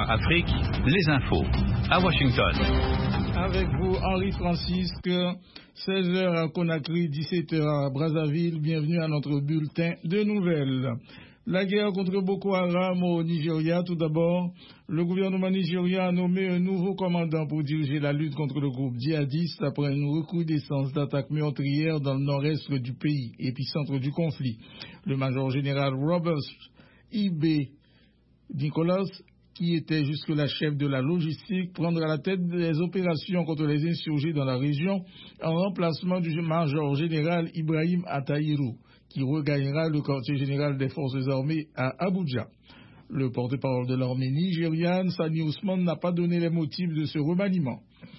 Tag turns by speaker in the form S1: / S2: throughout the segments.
S1: VOA Afrique, les infos à Washington.
S2: Avec vous, Henri Francisque, 16h à Conakry, 17h à Brazzaville. Bienvenue à notre bulletin de nouvelles. La guerre contre Boko Haram au Nigeria, tout d'abord. Le gouvernement nigérien a nommé un nouveau commandant pour diriger la lutte contre le groupe djihadiste après une recrudescence d'attaques meurtrières dans le nord-est du pays, épicentre du conflit. Le major général Robert I.B. Nicholas, qui était jusque-là chef de la logistique, prendra la tête des opérations contre les insurgés dans la région en remplacement du major général Ibrahim Attahiru, qui regagnera le quartier général des forces armées à Abuja. Le porte-parole de l'armée nigériane, Sani Ousmane, n'a pas donné les motifs de ce remaniement.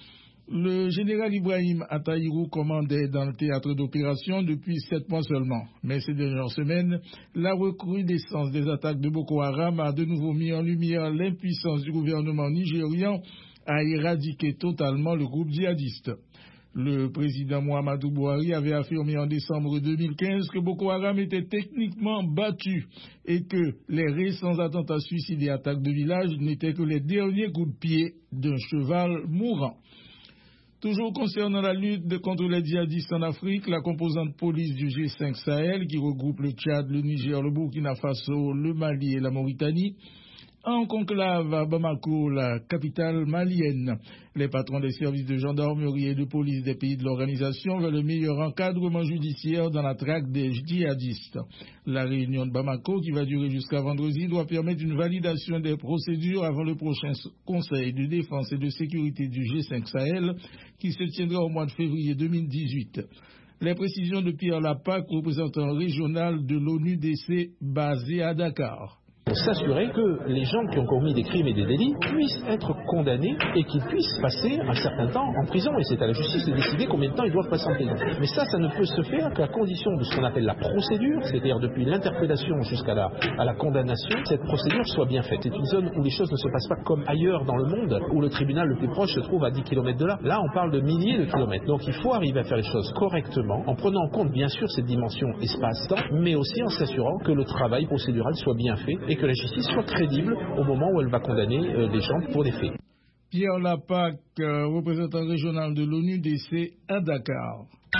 S2: Le général Ibrahim Attahiru commandait dans le théâtre d'opération depuis 7 mois seulement. Mais ces dernières semaines, la recrudescence des attaques de Boko Haram a de nouveau mis en lumière l'impuissance du gouvernement nigérian à éradiquer totalement le groupe djihadiste. Le président Muhammadu Buhari avait affirmé en décembre 2015 que Boko Haram était techniquement battu et que les récents attentats suicides et attaques de villages n'étaient que les derniers coups de pied d'un cheval mourant. Toujours concernant la lutte contre les djihadistes en Afrique, la composante police du G5 Sahel, qui regroupe le Tchad, le Niger, le Burkina Faso, le Mali et la Mauritanie, en conclave à Bamako, la capitale malienne. Les patrons des services de gendarmerie et de police des pays de l'organisation veulent le meilleur encadrement judiciaire dans la traque des djihadistes. La réunion de Bamako, qui va durer jusqu'à vendredi, doit permettre une validation des procédures avant le prochain Conseil de défense et de sécurité du G5 Sahel, qui se tiendra au mois de février 2018. Les précisions de Pierre Lapac, représentant régional de l'ONUDC basé à Dakar.
S3: Pour s'assurer que les gens qui ont commis des crimes et des délits puissent être condamnés et qu'ils puissent passer un certain temps en prison. Et c'est à la justice de décider combien de temps ils doivent passer en prison. Mais ça ne peut se faire qu'à condition de ce qu'on appelle la procédure, c'est-à-dire depuis l'interpellation jusqu'à la condamnation, cette procédure soit bien faite. C'est une zone où les choses ne se passent pas comme ailleurs dans le monde, où le tribunal le plus proche se trouve à 10 km de là. Là, on parle de milliers de kilomètres. Donc il faut arriver à faire les choses correctement, en prenant en compte bien sûr cette dimension espace-temps, mais aussi en s'assurant que le travail procédural soit bien fait et que la justice soit crédible au moment où elle va condamner les gens pour des faits.
S2: Pierre Lapac, représentant régional de l'ONUDC à Dakar.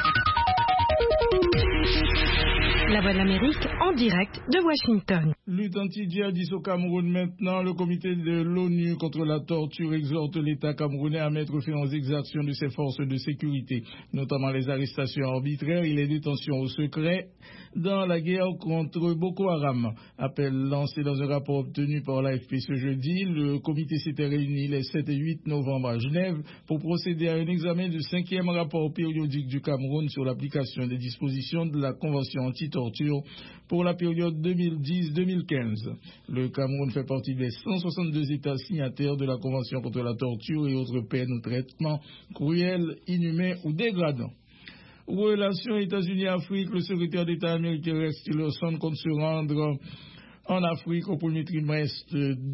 S4: La Voix de l'Amérique en direct de Washington.
S2: Lutte anti-djihadiste au Cameroun maintenant. Le comité de l'ONU contre la torture exhorte l'État camerounais à mettre fin aux exactions de ses forces de sécurité, notamment les arrestations arbitraires et les détentions au secret dans la guerre contre Boko Haram. Appel lancé dans un rapport obtenu par l'AFP ce jeudi. Le comité s'était réuni les 7 et 8 novembre à Genève pour procéder à un examen du 5e rapport périodique du Cameroun sur l'application des dispositions de la Convention anti-torture pour la période 2010-2015. Le Cameroun fait partie des 162 États signataires de la Convention contre la torture et autres peines ou traitements cruels, inhumains ou dégradants. Relations États-Unis-Afrique, le secrétaire d'État américain Rex Tillerson compte se rendre en Afrique au premier trimestre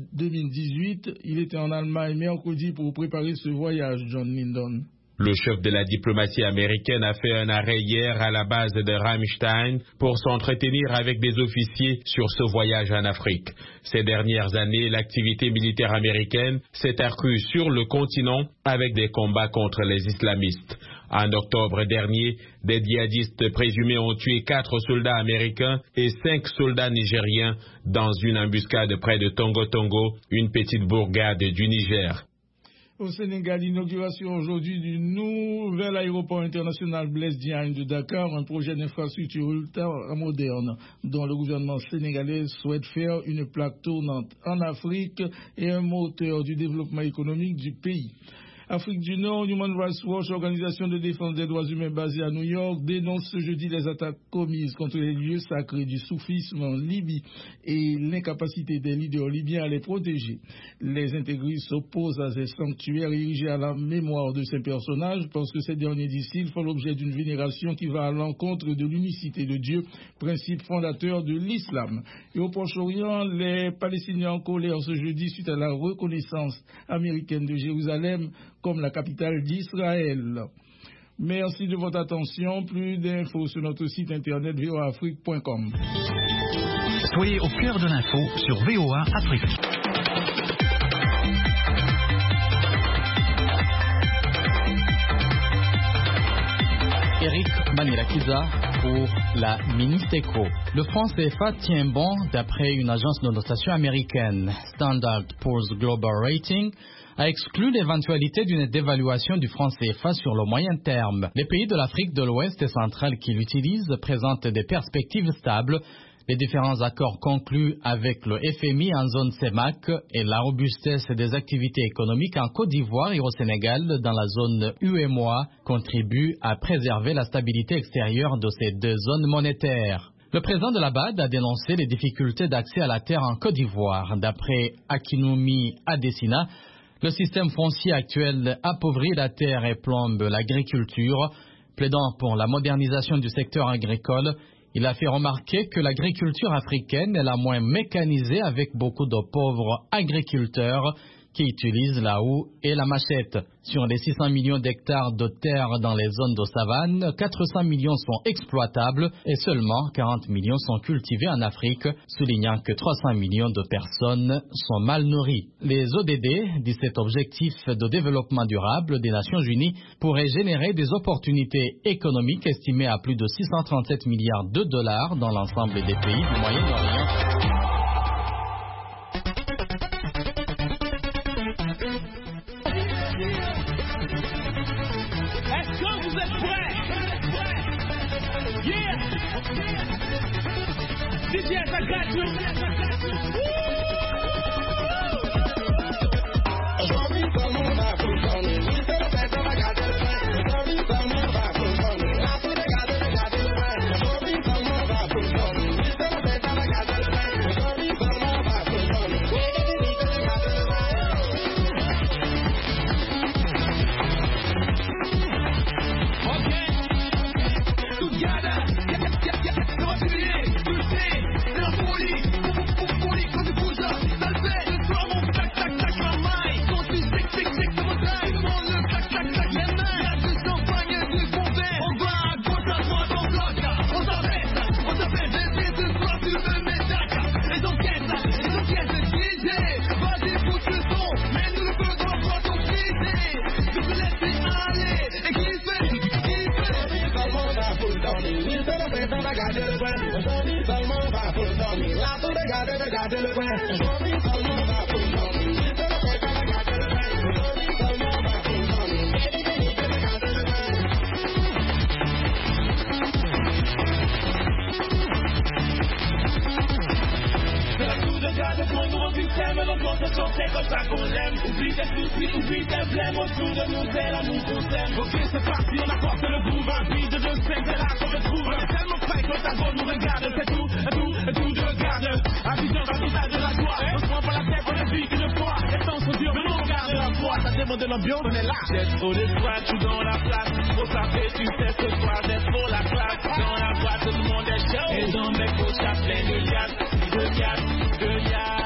S2: 2018. Il était en Allemagne mercredi pour préparer ce voyage, John Lyndon.
S5: Le chef de la diplomatie américaine a fait un arrêt hier à la base de Ramstein pour s'entretenir avec des officiers sur ce voyage en Afrique. Ces dernières années, l'activité militaire américaine s'est accrue sur le continent avec des combats contre les islamistes. En octobre dernier, des djihadistes présumés ont tué 4 soldats américains et 5 soldats nigériens dans une embuscade près de Tongo, une petite bourgade du Niger.
S2: Au Sénégal, l'inauguration aujourd'hui du nouvel aéroport international Blaise Diagne de Dakar, un projet d'infrastructure ultra moderne dont le gouvernement sénégalais souhaite faire une plaque tournante en Afrique et un moteur du développement économique du pays. Afrique du Nord, Human Rights Watch, organisation de défense des droits humains basée à New York, dénonce ce jeudi les attaques commises contre les lieux sacrés du soufisme en Libye et l'incapacité des leaders libyens à les protéger. Les intégristes s'opposent à ces sanctuaires érigés à la mémoire de ces personnages parce que ces derniers, disent-ils, font l'objet d'une vénération qui va à l'encontre de l'unicité de Dieu, principe fondateur de l'islam. Et au Proche-Orient, les Palestiniens en colère ce jeudi suite à la reconnaissance américaine de Jérusalem comme la capitale d'Israël. Merci de votre attention. Plus d'infos sur notre site internet voaafrique.com.
S1: Soyez au cœur de l'info sur VOA Afrique.
S6: Kiza pour la Minute Éco. Le franc CFA tient bon d'après une agence de notation américaine. Standard & Poor's Global Rating a exclu l'éventualité d'une dévaluation du franc CFA sur le moyen terme. Les pays de l'Afrique de l'Ouest et centrale qui l'utilisent présentent des perspectives stables. Les différents accords conclus avec le FMI en zone CEMAC et la robustesse des activités économiques en Côte d'Ivoire et au Sénégal dans la zone UEMOA contribuent à préserver la stabilité extérieure de ces deux zones monétaires. Le président de la BAD a dénoncé les difficultés d'accès à la terre en Côte d'Ivoire. D'après Akinwumi Adesina, le système foncier actuel appauvrit la terre et plombe l'agriculture. Plaidant pour la modernisation du secteur agricole, il a fait remarquer que l'agriculture africaine est la moins mécanisée avec beaucoup de pauvres agriculteurs qui utilisent la houe et la machette. Sur les 600 millions d'hectares de terre dans les zones de savane, 400 millions sont exploitables et seulement 40 millions sont cultivés en Afrique, soulignant que 300 millions de personnes sont mal nourries. Les ODD, 17 objectifs de développement durable des Nations Unies, pourraient générer des opportunités économiques estimées à plus de 637 milliards de dollars dans l'ensemble des pays du Moyen-Orient.
S7: Yes, I got you. Oublie tes soucis, oublie tes blèmes, autour de nous c'est l'amour qu'on s'aime. Ok c'est parti, on apporte le groove, un beat de 2 5, c'est là qu'on retrouve. On est tellement près que ta voix nous regarde, c'est tout, je regarde. Un vision dans le visage de la joie, on se prend pas la tête, on ne vit qu'une fois. Les temps sont durs, mais nous on garde la foi. Ça demande de l'ambiance, on est là. J'ai trop d'espoir, tu dans la place. Faut savoir, tu sais ce soir, j'ai trop la classe. Dans la boîte, tout le monde est chaud. Et dans mes poches, y'a plein de liasses, de liasses.